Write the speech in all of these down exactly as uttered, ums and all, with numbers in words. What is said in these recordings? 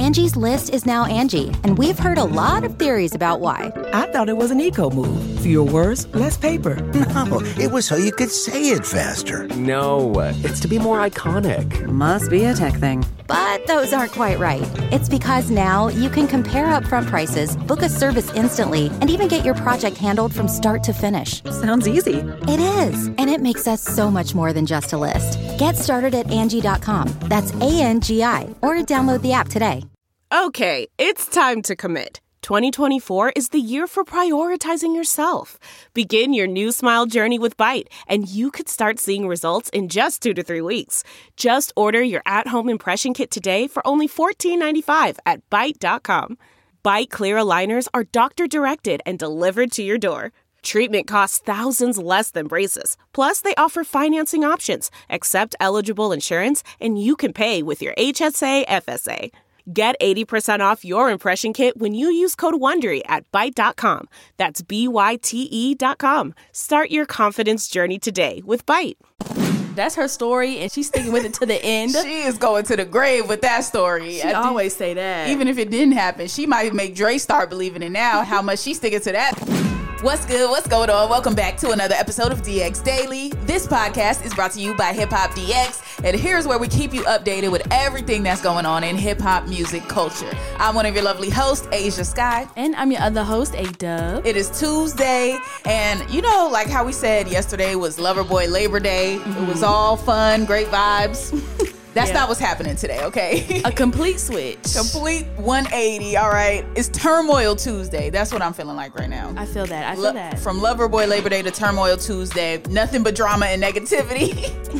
Angie's List is now Angie, and we've heard a lot of theories about why. I thought it was an eco move. Fewer words, less paper. No, it was so you could say it faster. No, it's to be more iconic. Must be a tech thing. But those aren't quite right. It's because now you can compare upfront prices, book a service instantly, and even get your project handled from start to finish. Sounds easy. It is, and it makes us so much more than just a list. Get started at Angie dot com. That's A N G I, or download the app today. Okay, it's time to commit. twenty twenty-four is the year for prioritizing yourself. Begin your new smile journey with Byte, and you could start seeing results in just two to three weeks. Just order your at-home impression kit today for only fourteen ninety-five at Byte dot com. Byte Clear aligners are doctor-directed and delivered to your door. Treatment costs thousands less than braces. Plus, they offer financing options, accept eligible insurance, and you can pay with your H S A F S A. Get eighty percent off your impression kit when you use code WONDERY at Byte dot com. That's B Y T E dot com. Start your confidence journey today with Byte. That's her story, and she's sticking with it to the end. She is going to the grave with that story. She I always say that. Even if it didn't happen, she might make Dre start believing it now, how much she's sticking to that. What's good? What's going on? Welcome back to another episode of D X Daily. This podcast is brought to you by Hip Hop D X, and here's where we keep you updated with everything that's going on in hip hop music culture. I'm one of your lovely hosts, Asia Sky. And I'm your other host, A-Dub. It is Tuesday, and you know, like how we said yesterday was Loverboy Labor Day. Mm-hmm. It was all fun, great vibes. That's yeah. not what's happening today, okay? A complete switch. Complete one eighty, all right? It's Turmoil Tuesday. That's what I'm feeling like right now. I feel that. I feel Lo- that. From Loverboy Labor Day to Turmoil Tuesday, nothing but drama and negativity.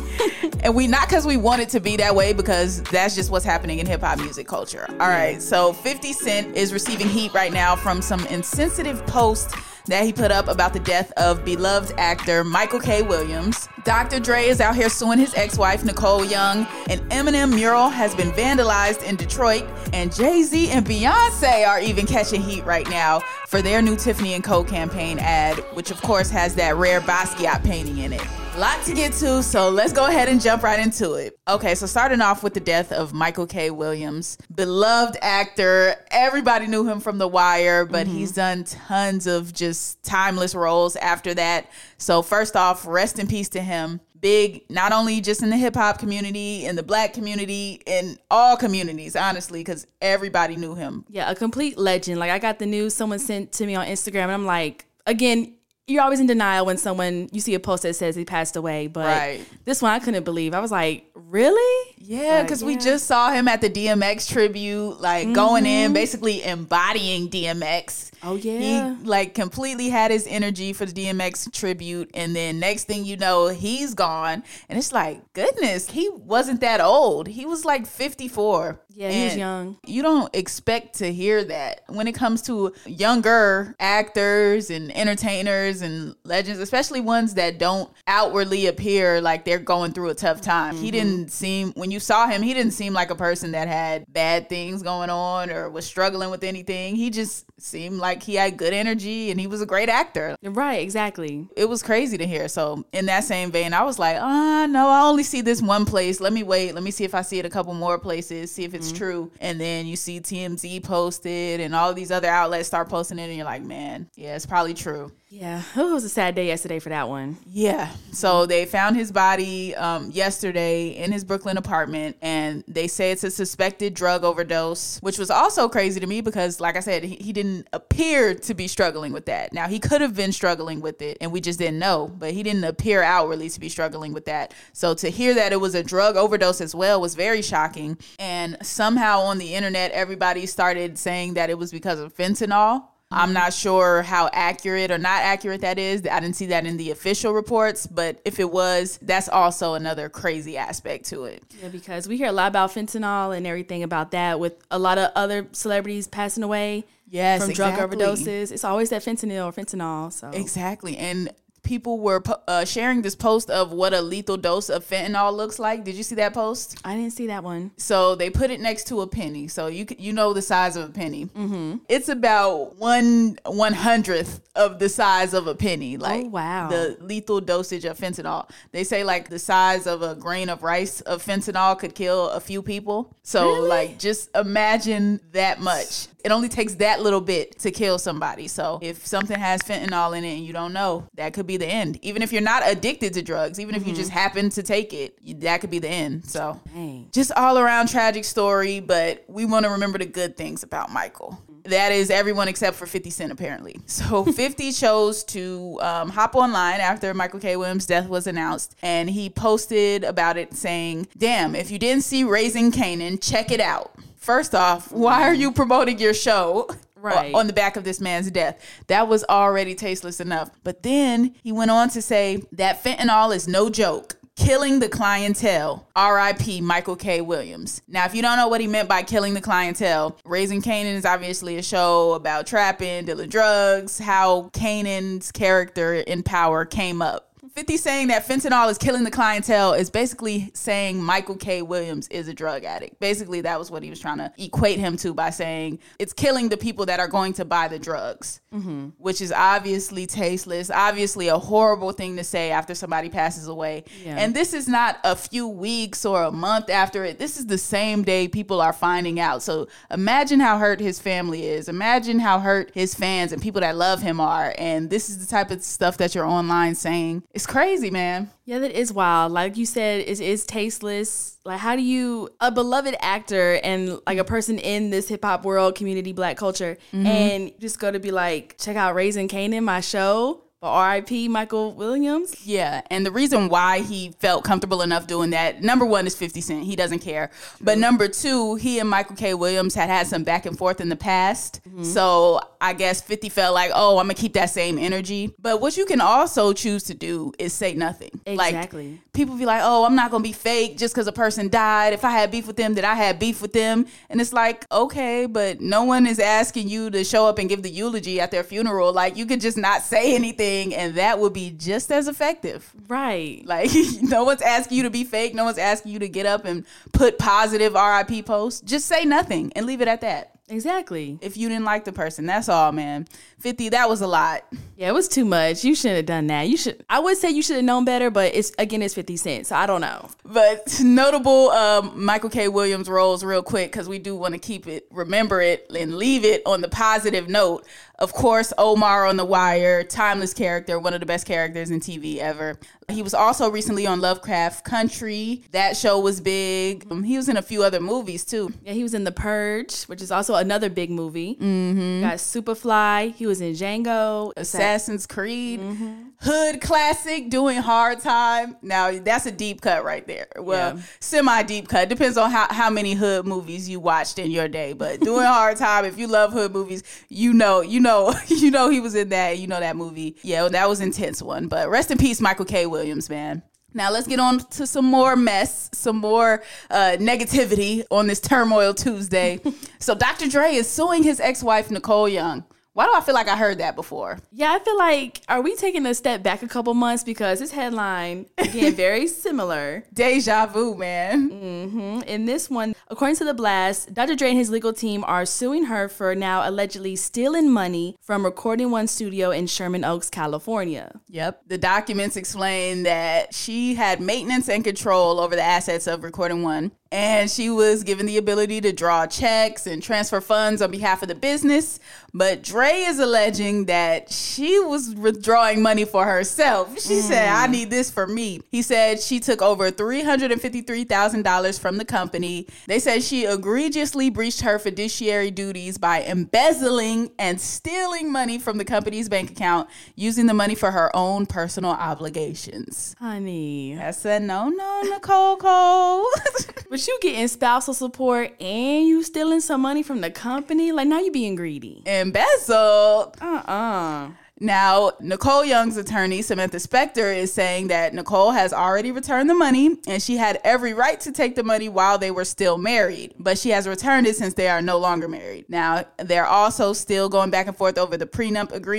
And we, not because we want it to be that way, because that's just what's happening in hip-hop music culture. All right, so fifty Cent is receiving heat right now from some insensitive posts that he put up about the death of beloved actor Michael K. Williams. Doctor Dre is out here suing his ex-wife, Nicole Young. An Eminem mural has been vandalized in Detroit. And Jay-Z and Beyonce are even catching heat right now for their new Tiffany and Co. campaign ad, which of course has that rare Basquiat painting in it. A lot to get to, so let's go ahead and jump right into it. Okay, so starting off with the death of Michael K. Williams, beloved actor. Everybody knew him from The Wire, but mm-hmm. he's done tons of just timeless roles after that. So first off, rest in peace to him. Big, not only just in the hip hop community, in the black community, in all communities, honestly, because everybody knew him. Yeah, a complete legend. Like, I got the news someone sent to me on Instagram, and I'm like, again, you're always in denial when someone, you see a post that says he passed away. But right. this one I couldn't believe. I was like, really? Yeah, because like, yeah. we just saw him at the D M X tribute, like mm-hmm. going in, basically embodying D M X. Oh, yeah. He like completely had his energy for the D M X tribute. And then next thing you know, he's gone. And it's like, goodness, he wasn't that old. He was like fifty-four. Yeah, he was young. You don't expect to hear that when it comes to younger actors and entertainers and legends, especially ones that don't outwardly appear like they're going through a tough time. Mm-hmm. He didn't seem, when you saw him, he didn't seem like a person that had bad things going on or was struggling with anything. He just seemed like he had good energy and he was a great actor. Right, exactly. It was crazy to hear. So in that same vein, I was like, oh, no, I only see this one place. Let me wait. Let me see if I see it a couple more places, see if it's mm-hmm. true. And then you see T M Z posted and all these other outlets start posting it and you're like, man, yeah, it's probably true. Yeah, it was a sad day yesterday for that one. Yeah. So they found his body um, yesterday in his Brooklyn apartment, and they say it's a suspected drug overdose, which was also crazy to me because, like I said, he, he didn't appear to be struggling with that. Now, he could have been struggling with it, and we just didn't know, but he didn't appear outwardly to be struggling with that. So to hear that it was a drug overdose as well was very shocking. And somehow on the internet, everybody started saying that it was because of fentanyl. I'm not sure how accurate or not accurate that is. I didn't see that in the official reports, but if it was, that's also another crazy aspect to it. Yeah, because we hear a lot about fentanyl and everything about that with a lot of other celebrities passing away yes, from exactly. drug overdoses. It's always that fentanyl or fentanyl. So exactly. And people were uh, sharing this post of what a lethal dose of fentanyl looks like. Did you see that post? I didn't see that one. So they put it next to a penny. So you you know the size of a penny. Mm-hmm. It's about one one hundredth of the size of a penny. Like, oh, wow. The lethal dosage of fentanyl. They say like the size of a grain of rice of fentanyl could kill a few people. So really? like just imagine that much. It only takes that little bit to kill somebody. So if something has fentanyl in it and you don't know, that could be the end. Even if you're not addicted to drugs, even if mm-hmm. you just happen to take it, that could be the end. So Dang. Just all around tragic story, but we want to remember the good things about Michael. That is everyone except for fifty Cent, apparently. So fifty chose to um, hop online after Michael K. Williams' death was announced, and he posted about it saying, damn, if you didn't see Raising Kanan, check it out. First off, why are you promoting your show right. on the back of this man's death? That was already tasteless enough. But then he went on to say that fentanyl is no joke. Killing the clientele. R I P Michael K. Williams. Now, if you don't know what he meant by killing the clientele, Raising Kanan is obviously a show about trapping, dealing drugs, how Kanan's character in Power came up. fifty saying that fentanyl is killing the clientele is basically saying Michael K. Williams is a drug addict. Basically, that was what he was trying to equate him to by saying it's killing the people that are going to buy the drugs, mm-hmm. which is obviously tasteless, obviously a horrible thing to say after somebody passes away. Yeah. And this is not a few weeks or a month after it. This is the same day people are finding out. So imagine how hurt his family is. Imagine how hurt his fans and people that love him are. And this is the type of stuff that you're online saying. It's crazy, man. Yeah, that is wild. Like you said, it is tasteless. Like, how do you, a beloved actor and like a person in this hip hop world, community, black culture, mm-hmm. and just go to be like, check out Raising Kanan, my show. But R I P Michael Williams? Yeah, and the reason why he felt comfortable enough doing that, number one is fifty Cent. He doesn't care. True. But number two, he and Michael K. Williams had had some back and forth in the past. Mm-hmm. So I guess fifty felt like, oh, I'm going to keep that same energy. But what you can also choose to do is say nothing. Exactly. Like, people be like, oh, I'm not going to be fake just because a person died. If I had beef with them, then I had beef with them. And it's like, okay, but no one is asking you to show up and give the eulogy at their funeral. Like, you could just not say anything. And that would be just as effective. Right. Like, no one's asking you to be fake. No one's asking you to get up and put positive R I P posts. Just say nothing and leave it at that. Exactly. If you didn't like the person, that's all, man. fifty, that was a lot. Yeah, it was too much. You shouldn't have done that. You should. I would say you should have known better, but it's again, it's fifty Cent, so I don't know. But notable um, Michael K. Williams roles real quick, because we do want to keep it, remember it, and leave it on the positive note. Of course, Omar on The Wire, timeless character, one of the best characters in T V ever. He was also recently on Lovecraft Country. That show was big. Um, he was in a few other movies, too. Yeah, he was in The Purge, which is also another big movie. Mm-hmm. Got Superfly. He was in Django. Assassin's Creed. Mm-hmm. Hood classic, Doing Hard Time. Now, that's a deep cut right there. Well, yeah. Semi-deep cut. Depends on how, how many hood movies you watched in your day. But Doing Hard Time, if you love hood movies, you know, you know, you know he was in that. You know that movie. Yeah, that was an intense one. But rest in peace, Michael K. Williams, man. Now let's get on to some more mess, some more uh, negativity on this Turmoil Tuesday. So Doctor Dre is suing his ex-wife, Nicole Young. Why do I feel like I heard that before? Yeah, I feel like, are we taking a step back a couple months? Because this headline, again, very similar. Deja vu, man. Mm-hmm. In this one, according to The Blast, Doctor Dre and his legal team are suing her for now allegedly stealing money from Recording One Studio in Sherman Oaks, California. Yep. The documents explain that she had maintenance and control over the assets of Recording One. And she was given the ability to draw checks and transfer funds on behalf of the business. But Dre is alleging that she was withdrawing money for herself. She mm. said, I need this for me. He said she took over three hundred fifty-three thousand dollars from the company. They said she egregiously breached her fiduciary duties by embezzling and stealing money from the company's bank account, using the money for her own personal obligations. Honey. I said, no, no, Nicole Cole. But you getting spousal support and you stealing some money from the company? Like, now you being greedy. Embezzled. Uh-uh. Now, Nicole Young's attorney, Samantha Spector, is saying that Nicole has already returned the money and she had every right to take the money while they were still married, but she has returned it since they are no longer married. Now, they're also still going back and forth over the prenup agreement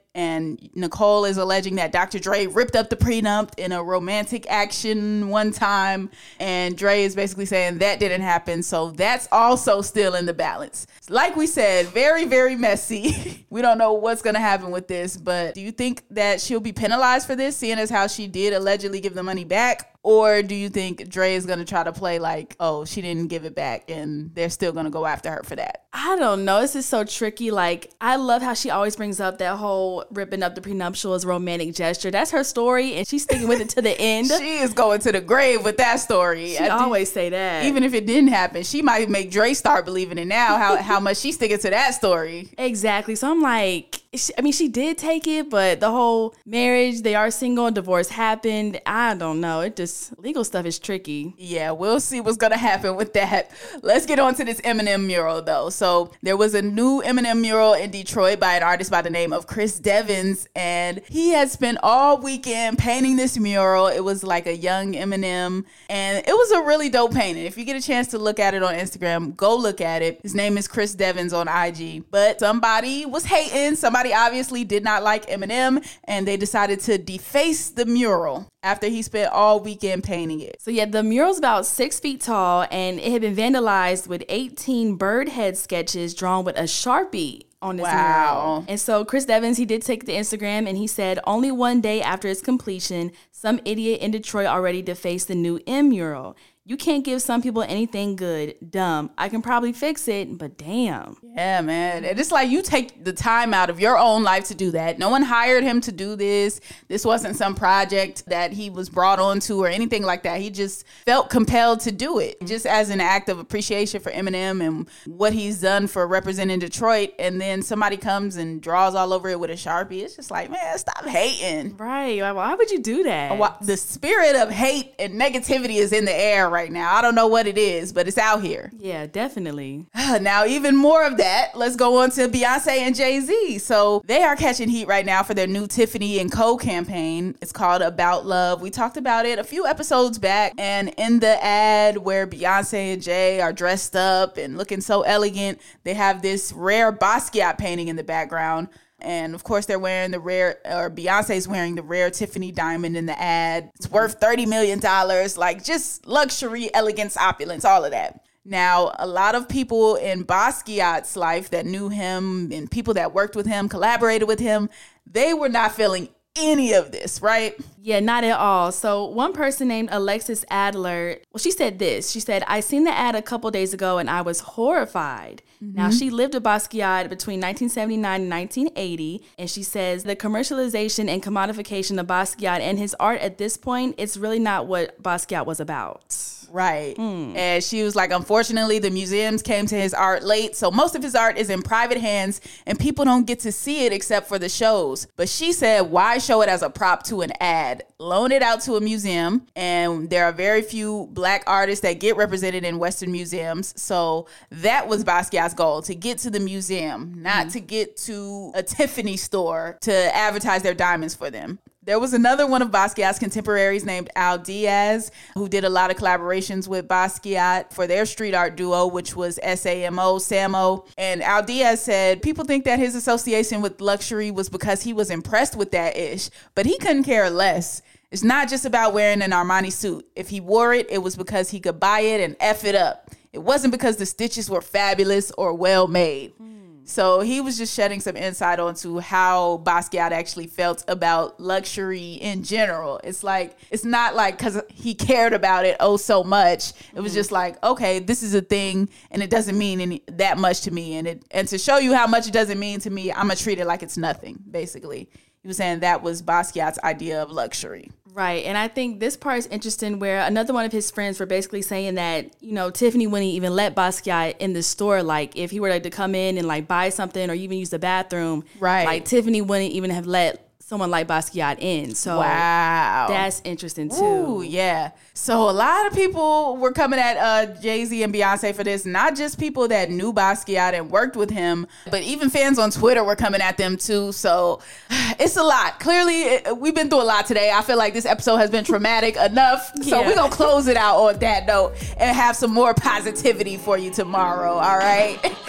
And Nicole is alleging that Doctor Dre ripped up the prenup in a romantic action one time. And Dre is basically saying that didn't happen. So that's also still in the balance. Like we said, very, very messy. We don't know what's going to happen with this. But do you think that she'll be penalized for this, seeing as how she did allegedly give the money back? Or do you think Dre is going to try to play like, oh, she didn't give it back and they're still going to go after her for that? I don't know. This is so tricky. Like, I love how she always brings up that whole ripping up the prenuptials romantic gesture. That's her story, and she's sticking with it to the end. She is going to the grave with that story. She I always say that. Even if it didn't happen, she might make Dre start believing it now, how, how much she's sticking to that story. Exactly. So I'm like, I mean, she did take it, but the whole marriage, they are single, divorce happened. I don't know. It just, legal stuff is tricky. Yeah, we'll see what's going to happen with that. Let's get on to this Eminem mural, though. So there was a new Eminem mural in Detroit by an artist by the name of Chris Devins, and he had spent all weekend painting this mural. It was like a young Eminem, and it was a really dope painting. If you get a chance to look at it on Instagram, go look at it. His name is Chris Devins on I G, but somebody was hating. Somebody obviously did not like Eminem, and they decided to deface the mural after he spent all weekend painting it. So yeah, the mural's about six feet tall, and it had been vandalized with eighteen bird head sketches drawn with a Sharpie on this wow. mural. And so Chris Devins, he did take to Instagram, and he said, only one day after its completion, some idiot in Detroit already defaced the new M mural. You can't give some people anything good. Dumb. I can probably fix it, but damn. Yeah, man. And it's like you take the time out of your own life to do that. No one hired him to do this. This wasn't some project that he was brought on to or anything like that. He just felt compelled to do it just as an act of appreciation for Eminem and what he's done for representing Detroit. And then somebody comes and draws all over it with a Sharpie. It's just like, man, stop hating. Right. Why would you do that? The spirit of hate and negativity is in the air right right now. I don't know what it is, but it's out here. Yeah, definitely. Now, even more of that, let's go on to Beyonce and Jay-Z. So they are catching heat right now for their new Tiffany and Co campaign. It's called About Love. We talked about it a few episodes back, and in the ad where Beyonce and Jay are dressed up and looking so elegant, they have this rare Basquiat painting in the background. And of course, they're wearing the rare, or Beyonce's wearing the rare Tiffany diamond in the ad. It's worth thirty million dollars, like just luxury, elegance, opulence, all of that. Now, a lot of people in Basquiat's life that knew him and people that worked with him, collaborated with him, they were not feeling any of this, right? Yeah, not at all. So one person named Alexis Adler, well, she said this. She said, I seen the ad a couple days ago and I was horrified. Mm-hmm. Now, she lived with Basquiat between nineteen seventy-nine and nineteen eighty. And she says the commercialization and commodification of Basquiat and his art at this point, it's really not what Basquiat was about. Right. Hmm. And she was like, unfortunately, the museums came to his art late. So most of his art is in private hands and people don't get to see it except for the shows. But she said, why show it as a prop to an ad? Loan it out to a museum. And there are very few Black artists that get represented in Western museums. So that was Basquiat's goal, to get to the museum, not mm. to get to a Tiffany store to advertise their diamonds for them. There was another one of Basquiat's contemporaries named Al Diaz, who did a lot of collaborations with Basquiat for their street art duo, which was S A M O, Samo. And Al Diaz said people think that his association with luxury was because he was impressed with that ish, but he couldn't care less. It's not just about wearing an Armani suit. If he wore it, it was because he could buy it and F it up. It wasn't because the stitches were fabulous or well made. Mm. So he was just shedding some insight onto how Basquiat actually felt about luxury in general. It's like, it's not like because he cared about it oh so much. It was mm-hmm. just like, okay, this is a thing and it doesn't mean any that much to me. And it and to show you how much it doesn't mean to me, I'm going to treat it like it's nothing, basically. He was saying that was Basquiat's idea of luxury. Right. And I think this part is interesting where another one of his friends were basically saying that, you know, Tiffany wouldn't even let Basquiat in the store. Like if he were like, to come in and like buy something or even use the bathroom, right? Like Tiffany wouldn't even have let someone like Basquiat in. So wow, that's interesting too. Ooh, yeah. So a lot of people were coming at uh, Jay-Z and Beyonce for this. Not just people that knew Basquiat and worked with him, but even fans on Twitter were coming at them too. So it's a lot. Clearly, it, we've been through a lot today. I feel like this episode has been traumatic enough. So yeah. We're going to close it out on that note and have some more positivity for you tomorrow. All right.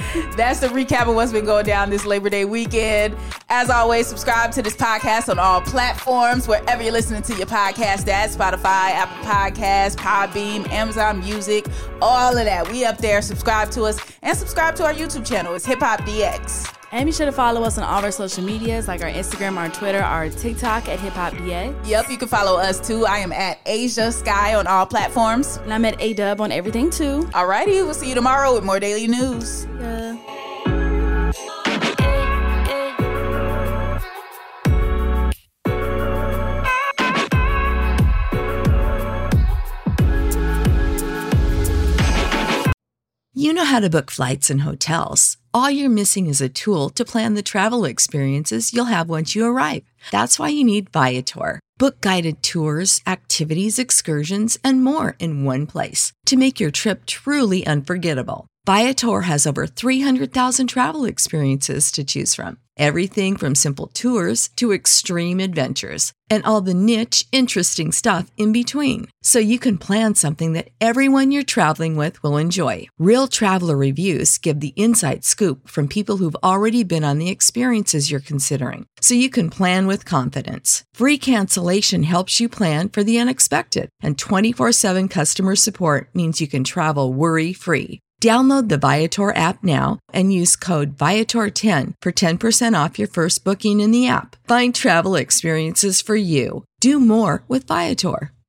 That's the recap of what's been going down this Labor Day weekend. As always, subscribe to this podcast on all platforms, wherever you're listening to your podcast at, Spotify, Apple Podcasts, Podbean, Amazon Music, all of that. We up there. Subscribe to us and subscribe to our YouTube channel. It's Hip Hop D X. And be sure to follow us on all of our social medias, like our Instagram, our Twitter, our TikTok at Hip Hop D X. Yep, you can follow us too. I am at Asia Sky on all platforms. And I'm at A-Dub on everything too. Alrighty, we'll see you tomorrow with more daily news. Yeah. You know how to book flights and hotels. All you're missing is a tool to plan the travel experiences you'll have once you arrive. That's why you need Viator. Book guided tours, activities, excursions, and more in one place to make your trip truly unforgettable. Viator has over three hundred thousand travel experiences to choose from. Everything from simple tours to extreme adventures and all the niche, interesting stuff in between. So you can plan something that everyone you're traveling with will enjoy. Real traveler reviews give the inside scoop from people who've already been on the experiences you're considering. So you can plan with confidence. Free cancellation helps you plan for the unexpected. And twenty-four seven customer support means you can travel worry-free. Download the Viator app now and use code Viator ten for ten percent off your first booking in the app. Find travel experiences for you. Do more with Viator.